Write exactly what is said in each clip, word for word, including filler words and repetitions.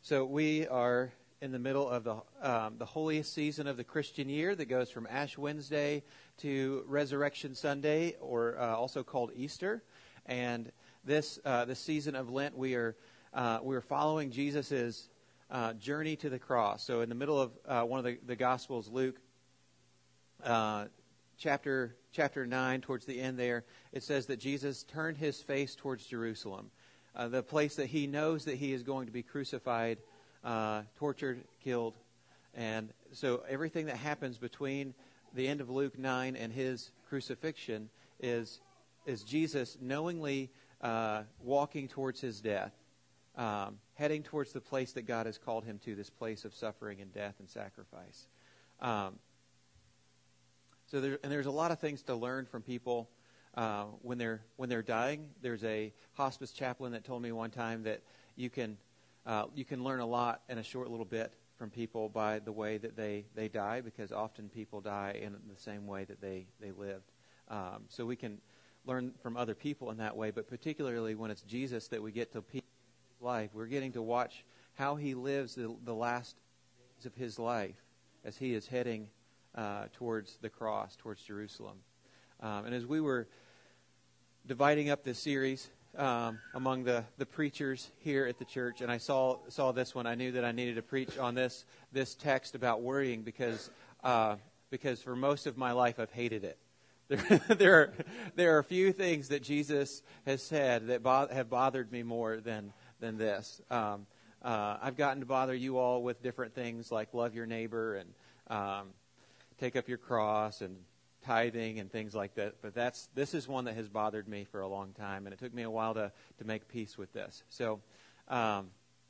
So we are in the middle of the um, the holiest season of the Christian year that goes from Ash Wednesday to Resurrection Sunday, or uh, also called Easter. And this uh, this season of Lent, we are uh, we are following Jesus's uh, journey to the cross. So in the middle of uh, one of the, the Gospels, Luke, uh, chapter chapter nine, towards the end there, it says that Jesus turned his face towards Jerusalem, uh, the place that he knows that he is going to be crucified, uh, tortured, killed. And so everything that happens between the end of Luke nine and his crucifixion is is Jesus knowingly uh, walking towards his death, um, heading towards the place that God has called him to, this place of suffering and death and sacrifice. Um, so there, and there's a lot of things to learn from people uh, when they're when they're dying. There's a hospice chaplain that told me one time that you can uh, you can learn a lot in a short little bit from people by the way that they, they die, because often people die in the same way that they, they lived. Um, so we can learn from other people in that way, but particularly when it's Jesus that we get to peek his life, we're getting to watch how he lives the, the last days of his life as he is heading uh, towards the cross, towards Jerusalem. Um, and as we were dividing up this series um, among the, the preachers here at the church, and I saw saw this one, I knew that I needed to preach on this this text about worrying, because uh, because for most of my life I've hated it. There, there are there are a few things that Jesus has said that bo- have bothered me more than than this. Um, uh, I've gotten to bother you all with different things like love your neighbor and um, take up your cross and tithing and things like that. But that's this is one that has bothered me for a long time, and it took me a while to to make peace with this. So um,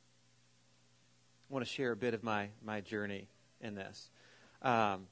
I want to share a bit of my my journey in this. Um,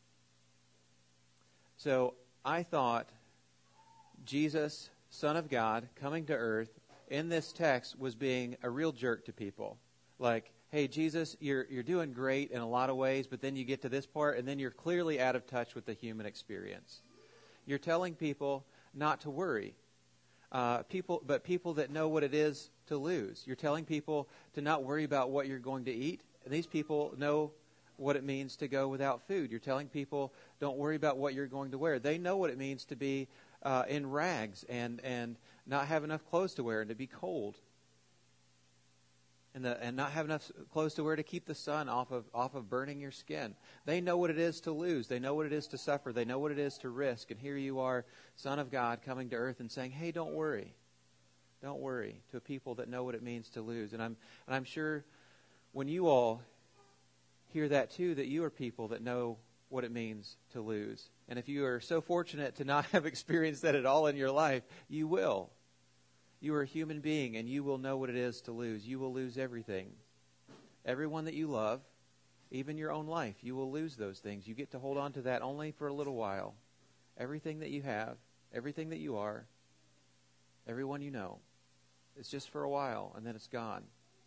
so. I thought Jesus, Son of God, coming to earth in this text was being a real jerk to people. Like, hey, Jesus, you're you're doing great in a lot of ways, but then you get to this part, and then you're clearly out of touch with the human experience. You're telling people not to worry, uh, people, but people that know what it is to lose. You're telling people to not worry about what you're going to eat, and these people know what it means to go without food. You're telling people, don't worry about what you're going to wear. They know what it means to be uh, in rags and, and not have enough clothes to wear and to be cold. And, the, and not have enough clothes to wear to keep the sun off of off of burning your skin. They know what it is to lose. They know what it is to suffer. They know what it is to risk. And here you are, Son of God, coming to earth and saying, hey, don't worry. Don't worry, to people that know what it means to lose. And I'm and I'm sure when you all hear that too, that you are people that know what it means to lose. And if you are so fortunate to not have experienced that at all in your life, you will. You are a human being, and you will know what it is to lose. You will lose everything. Everyone that you love, even your own life, you will lose those things. You get to hold on to that only for a little while. Everything that you have, everything that you are, everyone you know, it's just for a while, and then it's gone.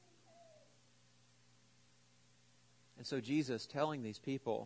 And so Jesus telling these people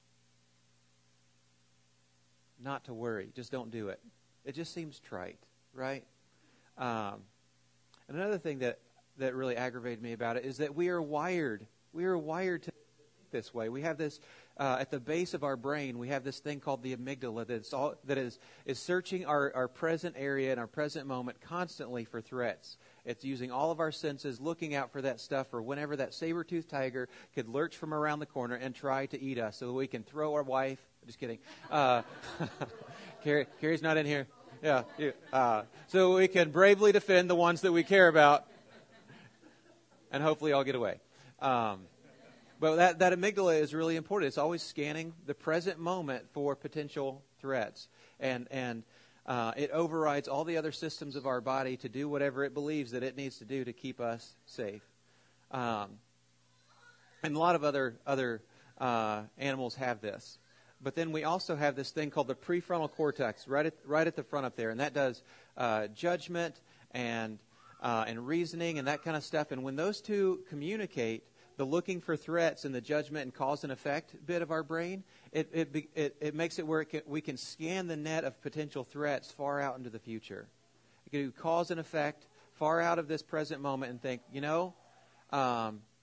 not to worry, just don't do it. It just seems trite, right? Um, and another thing that, that really aggravated me about it is that we are wired. We are wired to think this way. We have this, uh, at the base of our brain, we have this thing called the amygdala that's all, that is, is searching our, our present area and our present moment constantly for threats. It's using all of our senses, looking out for that stuff, or whenever that saber-toothed tiger could lurch from around the corner and try to eat us so that we can throw our wife. Just kidding. Uh, Carrie, Carrie's not in here. Yeah. Uh, so we can bravely defend the ones that we care about, and hopefully all get away. Um, but that, that amygdala is really important. It's always scanning the present moment for potential threats. And, and Uh, it overrides all the other systems of our body to do whatever it believes that it needs to do to keep us safe. Um, and a lot of other other uh, animals have this. But then we also have this thing called the prefrontal cortex right at right at the front up there, and that does uh, judgment and uh, and reasoning and that kind of stuff. And when those two communicate, the looking for threats and the judgment and cause and effect bit of our brain, it it it, it makes it where it can, we can scan the net of potential threats far out into the future. It can do cause and effect far out of this present moment and think, you know, um,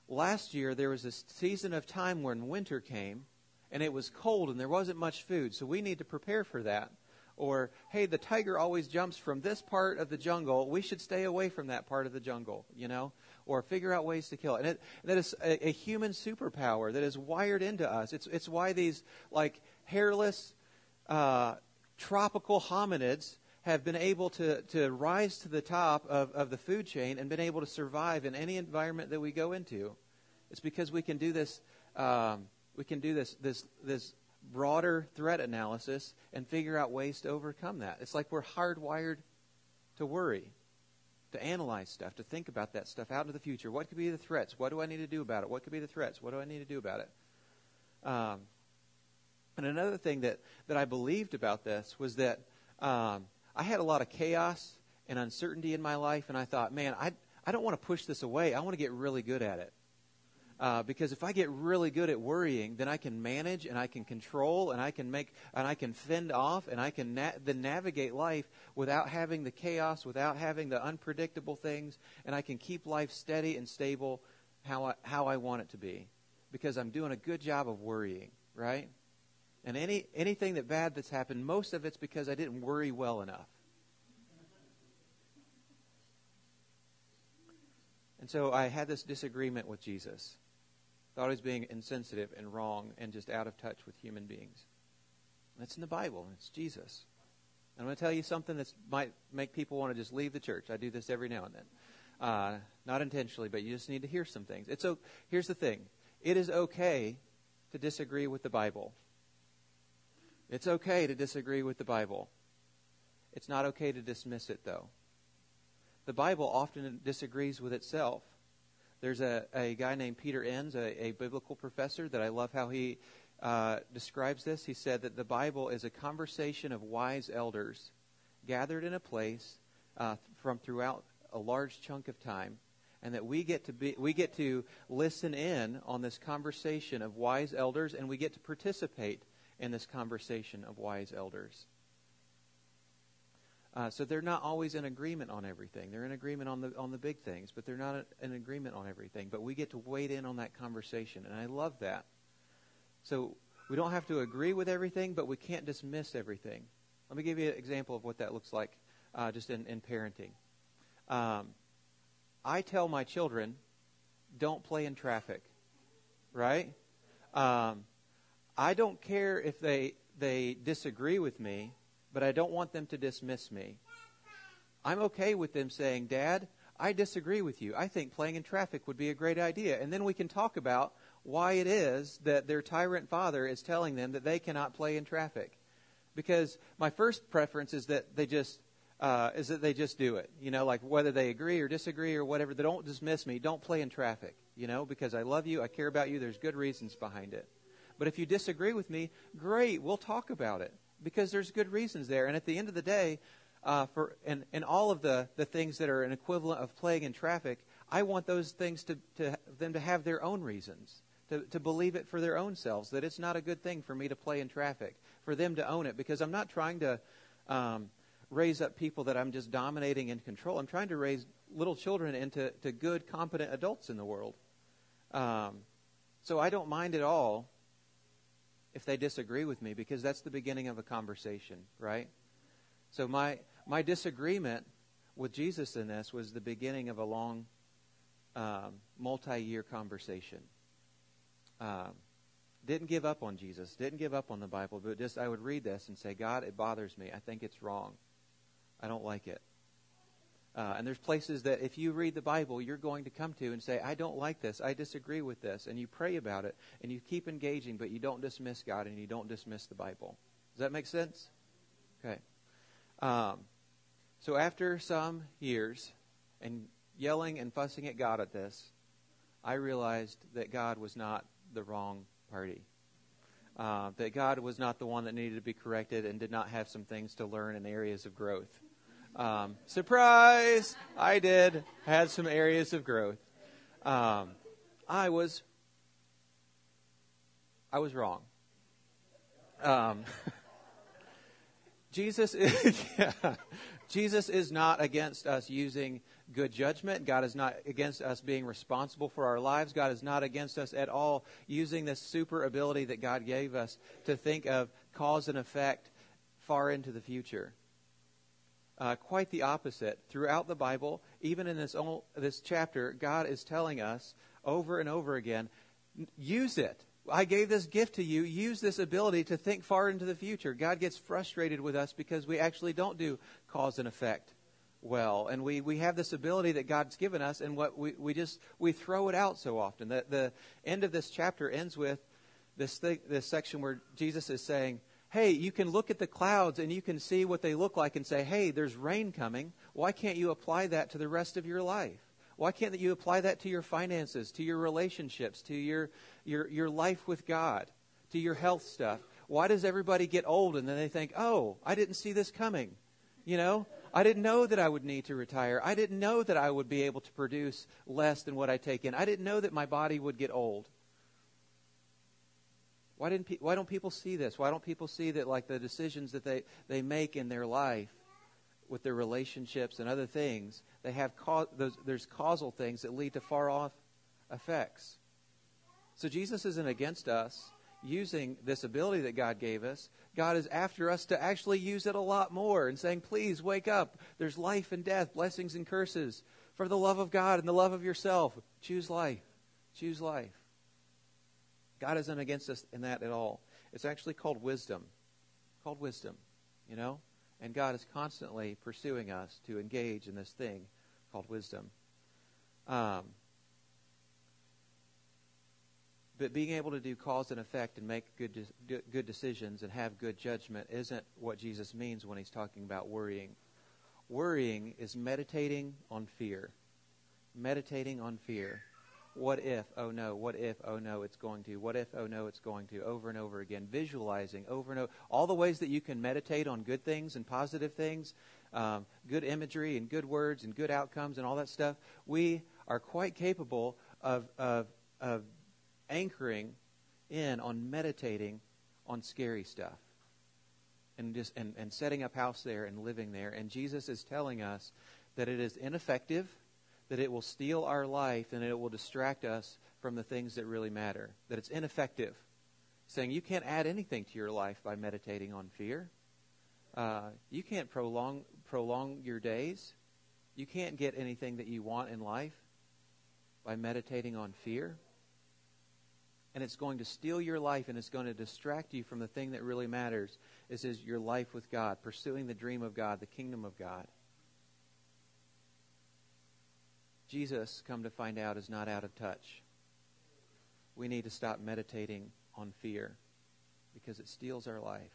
last year there was a season of time when winter came, and it was cold and there wasn't much food, so we need to prepare for that. Or, hey, the tiger always jumps from this part of the jungle. We should stay away from that part of the jungle, you know? Or figure out ways to kill it. And it, that is a, a human superpower that is wired into us. It's it's why these, like, hairless, uh, tropical hominids have been able to, to rise to the top of, of the food chain and been able to survive in any environment that we go into. It's because we can do this, um, we can do this this this broader threat analysis and figure out ways to overcome that. It's like we're hardwired to worry, to analyze stuff, to think about that stuff out into the future. What could be the threats? What do I need to do about it? What could be the threats? What do I need to do about it? Um, and another thing that, that I believed about this was that um, I had a lot of chaos and uncertainty in my life, and I thought, man, I, I don't want to push this away. I want to get really good at it. Uh, because if I get really good at worrying, then I can manage and I can control and I can make and I can fend off and I can na- then navigate life without having the chaos, without having the unpredictable things, and I can keep life steady and stable how I, how I want it to be, because I'm doing a good job of worrying, right? And any anything that bad that's happened, most of it's because I didn't worry well enough. And so I had this disagreement with Jesus. Thought he was being insensitive and wrong and just out of touch with human beings. And that's in the Bible. It's Jesus. And I'm going to tell you something that might make people want to just leave the church. I do this every now and then. Uh, not intentionally, but you just need to hear some things. It's o- Here's the thing. It is okay to disagree with the Bible. It's okay to disagree with the Bible. It's not okay to dismiss it, though. The Bible often disagrees with itself. There's a, a guy named Peter Enns, a, a biblical professor, that I love how he uh, describes this. He said that the Bible is a conversation of wise elders gathered in a place uh, from throughout a large chunk of time, and that we get to be we get to listen in on this conversation of wise elders, and we get to participate in this conversation of wise elders. Uh, so they're not always in agreement on everything. They're in agreement on the on the big things, but they're not in agreement on everything. But we get to wade in on that conversation, and I love that. So we don't have to agree with everything, but we can't dismiss everything. Let me give you an example of what that looks like uh, just in, in parenting. Um, I tell my children, don't play in traffic, right? Um, I don't care if they they disagree with me, but I don't want them to dismiss me. I'm okay with them saying, Dad, I disagree with you. I think playing in traffic would be a great idea. And then we can talk about why it is that their tyrant father is telling them that they cannot play in traffic. Because my first preference is that they just uh, is that they just do it. You know, like whether they agree or disagree or whatever, they don't dismiss me. Don't play in traffic, you know, because I love you. I care about you. There's good reasons behind it. But if you disagree with me, great, we'll talk about it. Because there's good reasons there. And at the end of the day, uh, for and, and all of the, the things that are an equivalent of playing in traffic, I want those things to, to them to have their own reasons, to, to believe it for their own selves, that it's not a good thing for me to play in traffic, for them to own it. Because I'm not trying to um, raise up people that I'm just dominating and control. I'm trying to raise little children into to good, competent adults in the world. Um, so I don't mind at all if they disagree with me, because that's the beginning of a conversation, right? So my my disagreement with Jesus in this was the beginning of a long, um, multi-year conversation. Um, didn't give up on Jesus, didn't give up on the Bible, but just I would read this and say, God, it bothers me. I think it's wrong. I don't like it. Uh, and there's places that if you read the Bible, you're going to come to and say, I don't like this. I disagree with this. And you pray about it. And you keep engaging, but you don't dismiss God and you don't dismiss the Bible. Does that make sense? Okay. Um, so after some years and yelling and fussing at God at this, I realized that God was not the wrong party. Uh, that God was not the one that needed to be corrected and did not have some things to learn in areas of growth. Um, surprise! I did. Had some areas of growth. Um, I was, I was wrong. Um, Jesus is, yeah, Jesus is not against us using good judgment. God is not against us being responsible for our lives. God is not against us at all using this super ability that God gave us to think of cause and effect far into the future. Uh, quite the opposite. Throughout the Bible, even in this, old, this chapter, God is telling us over and over again, use it. I gave this gift to you. Use this ability to think far into the future. God gets frustrated with us because we actually don't do cause and effect well. And we, we have this ability that God's given us, and what we, we just we throw it out so often. The, the end of this chapter ends with this thing, this section where Jesus is saying, hey, you can look at the clouds and you can see what they look like and say, hey, there's rain coming. Why can't you apply that to the rest of your life? Why can't you apply that to your finances, to your relationships, to your, your, your life with God, to your health stuff? Why does everybody get old and then they think, oh, I didn't see this coming? You know, I didn't know that I would need to retire. I didn't know that I would be able to produce less than what I take in. I didn't know that my body would get old. Why didn't pe- why don't people see this? Why don't people see that, like, the decisions that they, they make in their life with their relationships and other things, they have ca- those, there's causal things that lead to far off effects. So Jesus isn't against us using this ability that God gave us. God is after us to actually use it a lot more and saying, please wake up. There's life and death, blessings and curses. For the love of God and the love of yourself, choose life. Choose life. God isn't against us in that at all. It's actually called wisdom. Called wisdom, you know? And God is constantly pursuing us to engage in this thing called wisdom. Um, but being able to do cause and effect and make good de- good decisions and have good judgment isn't what Jesus means when he's talking about worrying. Worrying is meditating on fear. Meditating on fear. What if, oh no, what if, oh no, it's going to, what if, oh no, it's going to, over and over again, visualizing over and over, all the ways that you can meditate on good things and positive things, um, good imagery and good words and good outcomes and all that stuff. We are quite capable of, of, of anchoring in on meditating on scary stuff and just and, and setting up house there and living there. And Jesus is telling us that it is ineffective, that it will steal our life, and it will distract us from the things that really matter. That it's ineffective. Saying you can't add anything to your life by meditating on fear. Uh, you can't prolong prolong your days. You can't get anything that you want in life by meditating on fear. And it's going to steal your life, and it's going to distract you from the thing that really matters. This is your life with God, pursuing the dream of God, the kingdom of God. Jesus, come to find out, is not out of touch. We need to stop meditating on fear because it steals our life.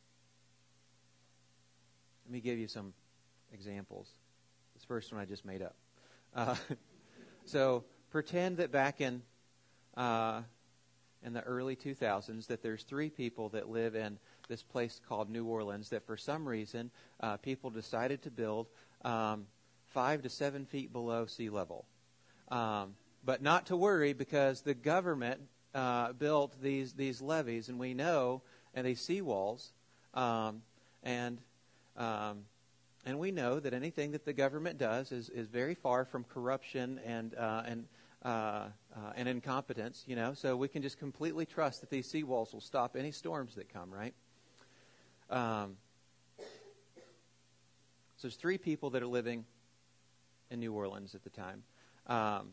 Let me give you some examples. This first one I just made up. Uh, so pretend that back in uh, in the early two thousands that there's three people that live in this place called New Orleans that for some reason uh, people decided to build um, five to seven feet below sea level. Um, but not to worry because the government uh, built these these levees, and we know, and these seawalls, um, and um, and we know that anything that the government does is, is very far from corruption and uh, and uh, uh, and incompetence. You know, so we can just completely trust that these seawalls will stop any storms that come. Right. Um, so there's three people that are living in New Orleans at the time. Um,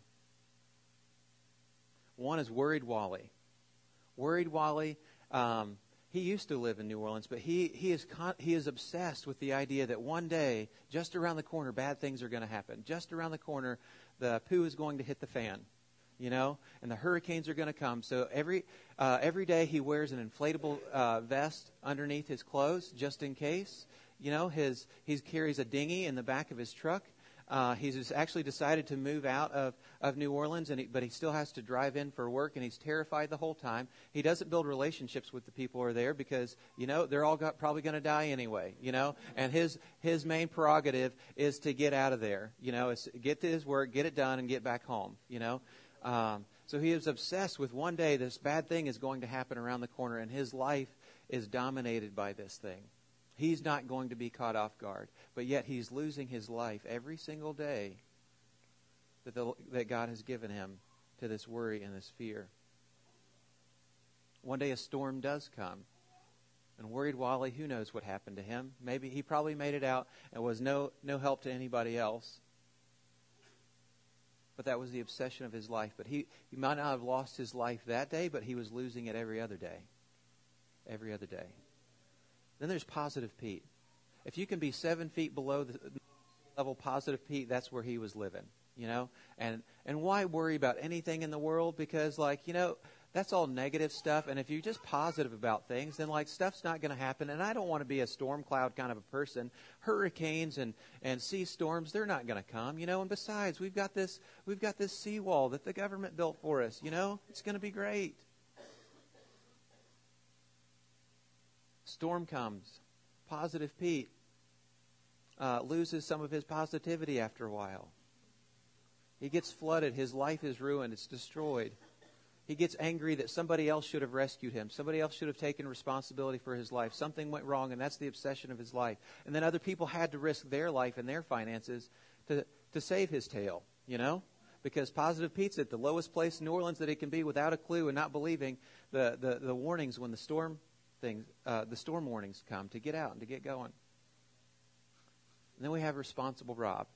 one is Worried Wally. Worried Wally, um, he used to live in New Orleans, but he he is con- he is obsessed with the idea that one day, just around the corner, bad things are going to happen. Just around the corner, the poo is going to hit the fan, you know, and the hurricanes are going to come. So every uh, every day he wears an inflatable uh, vest underneath his clothes, just in case. You know, his he carries a dinghy in the back of his truck. Uh, he's actually decided to move out of, of New Orleans, and he, but he still has to drive in for work, and he's terrified the whole time. He doesn't build relationships with the people who are there because, you know, they're all got, probably going to die anyway, you know. And his his main prerogative is to get out of there, you know, is get to his work, get it done, and get back home, you know. Um, so he is obsessed with one day this bad thing is going to happen around the corner, and his life is dominated by this thing. He's not going to be caught off guard, but yet he's losing his life every single day that, the, that God has given him to this worry and this fear. One day a storm does come. And worried Wally, who knows what happened to him? Maybe he probably made it out and was no, no help to anybody else. But that was the obsession of his life. But he, he might not have lost his life that day, but he was losing it every other day. Every other day. Then there's Positive Pete. If you can be seven feet below the level Positive Pete, that's where he was living. You know? And and why worry about anything in the world? Because, like, you know, that's all negative stuff. And if you're just positive about things, then, like, stuff's not going to happen. And I don't want to be a storm cloud kind of a person. Hurricanes and, and sea storms, they're not going to come, you know. And besides, we've got this we've got this seawall that the government built for us, you know. It's going to be great. Storm comes. Positive Pete uh, loses some of his positivity after a while. He gets flooded. His life is ruined. It's destroyed. He gets angry that somebody else should have rescued him. Somebody else should have taken responsibility for his life. Something went wrong, and that's the obsession of his life. And then other people had to risk their life and their finances to, to save his tail, you know? Because Positive Pete's at the lowest place in New Orleans that he can be without a clue and not believing the, the, the warnings when the storm things, uh, the storm warnings come to get out and to get going. And then we have Responsible Rob.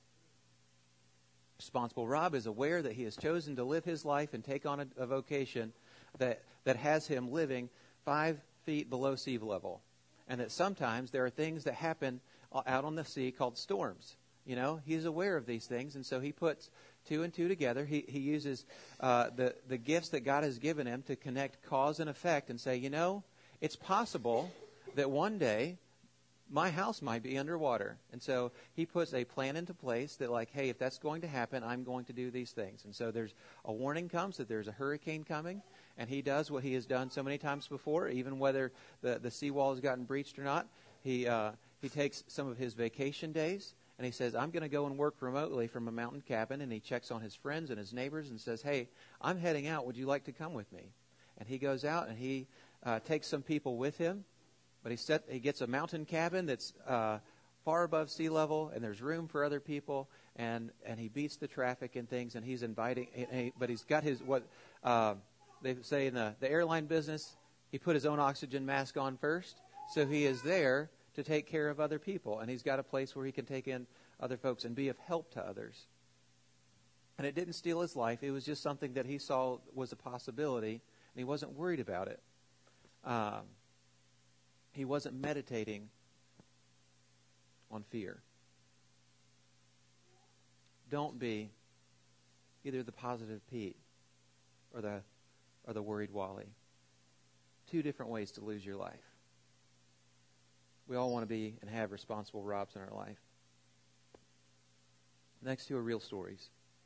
Responsible Rob is aware that he has chosen to live his life and take on a, a vocation that, that has him living five feet below sea level. And that sometimes there are things that happen out on the sea called storms. You know, he's aware of these things, and so he puts two and two together. He, he uses uh, the, the gifts that God has given him to connect cause and effect and say, you know, it's possible that one day my house might be underwater. And so he puts a plan into place that, like, hey, if that's going to happen, I'm going to do these things. And so there's a warning comes that there's a hurricane coming, and he does what he has done so many times before, even whether the, the seawall has gotten breached or not. He, uh, he takes some of his vacation days, and he says, I'm going to go and work remotely from a mountain cabin, and he checks on his friends and his neighbors and says, hey, I'm heading out. Would you like to come with me? And he goes out, and he uh, takes some people with him. But he set, he gets a mountain cabin that's uh, far above sea level, and there's room for other people, and, and he beats the traffic and things, and he's inviting. And he, but he's got his what uh, they say in the, the airline business. He put his own oxygen mask on first, so he is there to take care of other people, and he's got a place where he can take in other folks and be of help to others. And it didn't steal his life; it was just something that he saw was a possibility, and he wasn't worried about it. Um, He wasn't meditating on fear. Don't be either the Positive Pete or the or the worried Wally. Two different ways to lose your life. We all want to be and have responsible Robs in our life. The next two are real stories.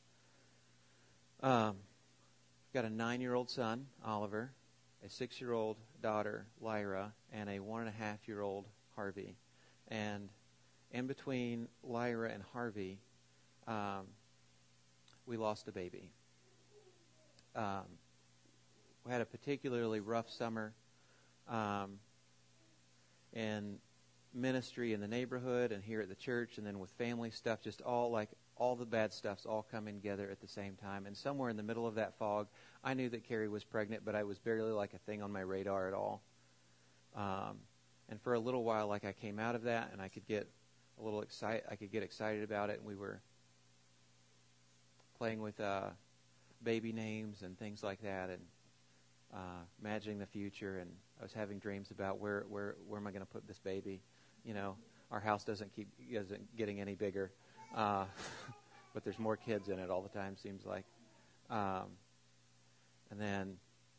Um, got a nine-year-old son, Oliver, a six-year-old daughter, Lyra, and a one-and-a-half-year-old, Harvey. And in between Lyra and Harvey, um, we lost a baby. Um, we had a particularly rough summer um, in ministry in the neighborhood and here at the church, and then with family stuff, just all like all the bad stuff's all coming together at the same time. And somewhere in the middle of that fog, I knew that Carrie was pregnant, but I was barely like a thing on my radar at all. Um, and for a little while, like I came out of that, and I could get a little excited. I could get excited about it, and we were playing with uh, baby names and things like that, and uh, imagining the future. And I was having dreams about where where where am I going to put this baby? You know, our house doesn't keep isn't getting any bigger. Uh, but there's more kids in it all the time, seems like. Um, and then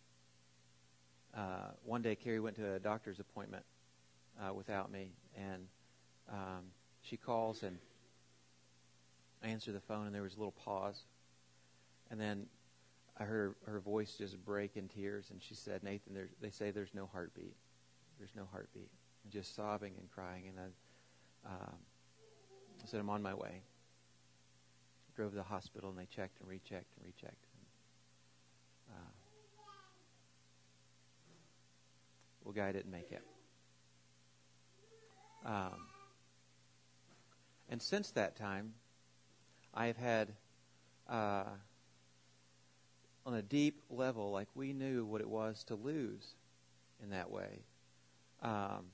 uh, one day, Carrie went to a doctor's appointment uh, without me, and um, she calls, and I answer the phone, and there was a little pause. And then I heard her, her voice just break in tears, and she said, Nathan, there's, they say there's no heartbeat. There's no heartbeat. And just sobbing and crying, and I... Um, I said, I'm on my way. Drove to the hospital, and they checked and rechecked and rechecked. And, uh, well, guy didn't make it. Um, and since that time, I have had uh, on a deep level, like we knew what it was to lose in that way. Um,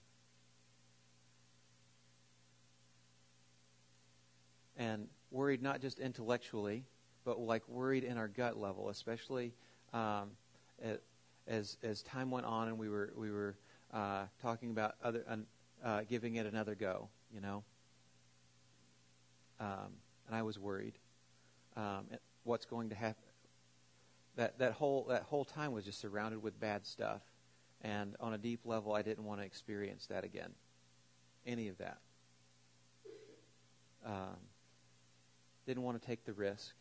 and worried not just intellectually, but like worried in our gut level, especially um, as as time went on and we were we were uh, talking about other uh, giving it another go, you know. Um, and I was worried. Um, what's going to happen? That that whole that whole time was just surrounded with bad stuff, and on a deep level, I didn't want to experience that again. Any of that. Um, didn't want to take the risk.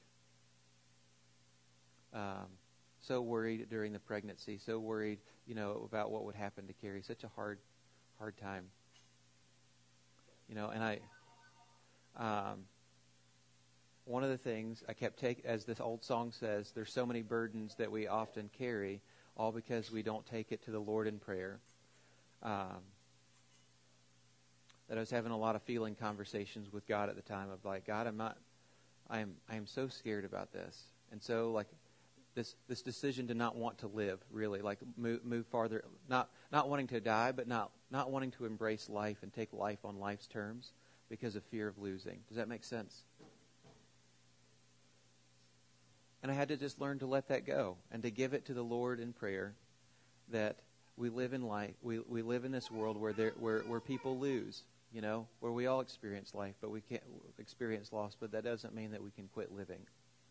Um, so worried during the pregnancy. So worried, you know, about what would happen to Carrie. Such a hard, hard time. You know, and I. Um, One of the things I kept taking, as this old song says, there's so many burdens that we often carry, all because we don't take it to the Lord in prayer. Um, that I was having a lot of feeling conversations with God at the time of like, God, I'm not, I am, I am so scared about this, and so like, this this decision to not want to live, really, like move move farther, not not wanting to die, but not not wanting to embrace life and take life on life's terms because of fear of losing. Does that make sense? And I had to just learn to let that go and to give it to the Lord in prayer. That we live in life, we we live in this world where there where where people lose, you know, where we all experience life, but we can't experience loss. But that doesn't mean that we can quit living.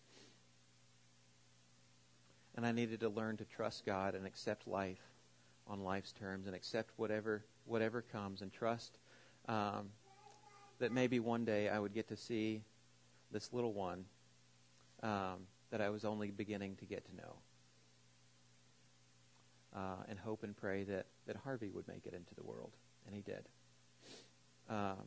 And I needed to learn to trust God and accept life on life's terms and accept whatever whatever comes and trust um, that maybe one day I would get to see this little one. Um, that I was only beginning to get to know. Uh, and hope and pray that, that Harvey would make it into the world. And he did. Um,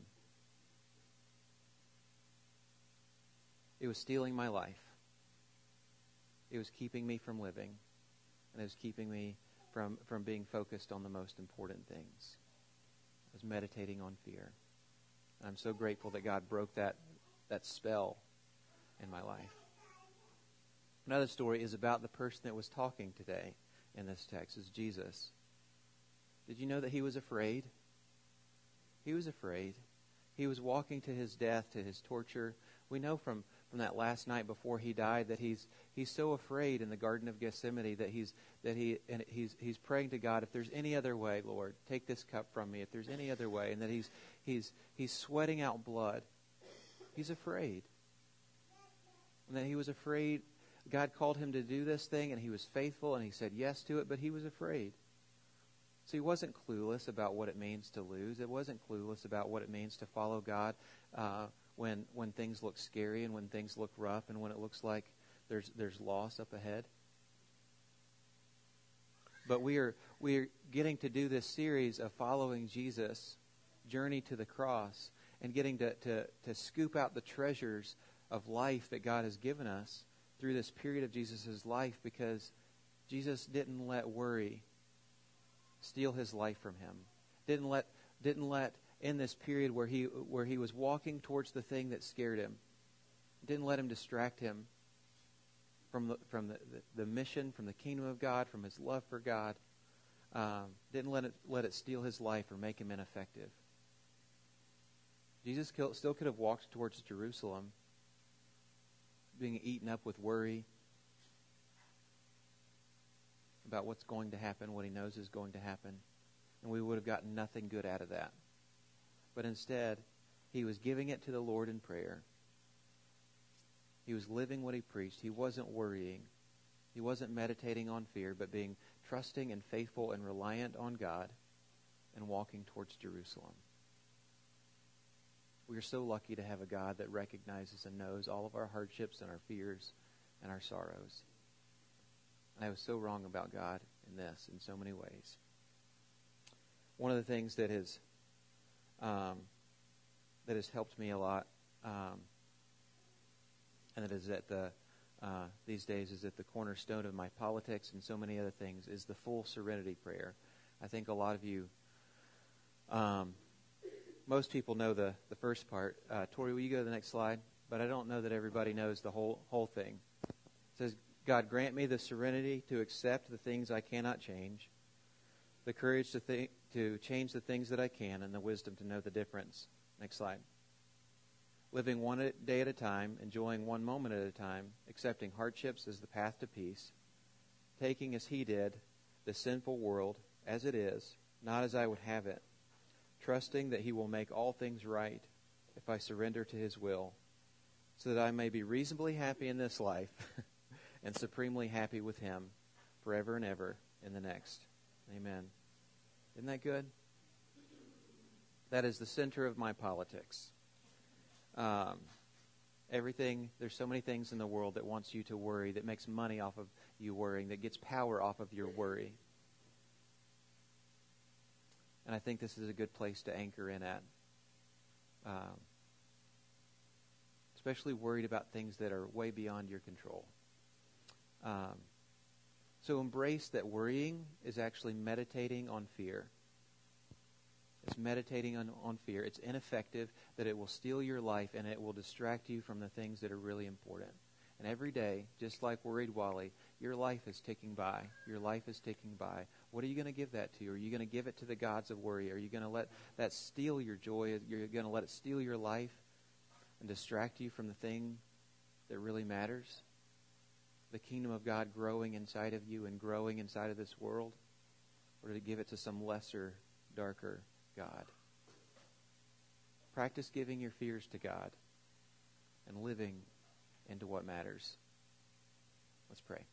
it was stealing my life. It was keeping me from living. And it was keeping me from, from being focused on the most important things. I was meditating on fear. And I'm so grateful that God broke that, that spell in my life. Another story is about the person that was talking today in this text, is Jesus. Did you know that he was afraid? He was afraid. He was walking to his death, to his torture. We know from, from that last night before he died that he's he's so afraid in the Garden of Gethsemane that he's that he and he's he's praying to God, if there's any other way, Lord, take this cup from me. If there's any other way, and that he's he's he's sweating out blood. He's afraid. And that he was afraid. God called him to do this thing, and he was faithful, and he said yes to it, but he was afraid. So he wasn't clueless about what it means to lose. It wasn't clueless about what it means to follow God uh, when when things look scary and when things look rough and when it looks like there's there's loss up ahead. But we are we are getting to do this series of following Jesus, journey to the cross, and getting to to, to scoop out the treasures of life that God has given us through this period of Jesus' life, because Jesus didn't let worry steal his life from him. Didn't let didn't let in this period where he where he was walking towards the thing that scared him. Didn't let him distract him from the from the, the, the mission, from the kingdom of God, from his love for God. Um, didn't let it let it steal his life or make him ineffective. Jesus still could have walked towards Jerusalem, being eaten up with worry about what's going to happen, what he knows is going to happen, and we would have gotten nothing good out of that. But instead, he was giving it to the Lord in prayer. He was living what he preached. He wasn't worrying. He wasn't meditating on fear, but being trusting and faithful and reliant on God and walking towards Jerusalem. We are so lucky to have a God that recognizes and knows all of our hardships and our fears and our sorrows. And I was so wrong about God in this in so many ways. One of the things that has um, that has helped me a lot, um, and that is at the uh, these days is at the cornerstone of my politics and so many other things, is the full serenity prayer. I think a lot of you. Um, Most people know the, the first part. Uh, Tori, will you go to the next slide? but I don't know that everybody knows the whole whole thing. It says, God, grant me the serenity to accept the things I cannot change, the courage to think, to change the things that I can, and the wisdom to know the difference. Next slide. Living one day at a time, enjoying one moment at a time, accepting hardships as the path to peace, taking as he did the sinful world as it is, not as I would have it, trusting that he will make all things right if I surrender to his will, so that I may be reasonably happy in this life and supremely happy with him forever and ever in the next. Amen. Isn't that good? That is the center of my politics. Um, everything, there's so many things in the world that wants you to worry, that makes money off of you worrying, that gets power off of your worry. And I think this is a good place to anchor in at. Um, especially worried about things that are way beyond your control. Um, so embrace that worrying is actually meditating on fear. It's meditating on, on fear. It's ineffective, that it will steal your life and it will distract you from the things that are really important. And every day, just like Worried Wally, your life is ticking by. Your life is ticking by. What are you going to give that to? Are you going to give it to the gods of worry? Are you going to let that steal your joy? You're going to let it steal your life and distract you from the thing that really matters? The kingdom of God growing inside of you and growing inside of this world? Or to give it to some lesser, darker God? Practice giving your fears to God and living into what matters. Let's pray.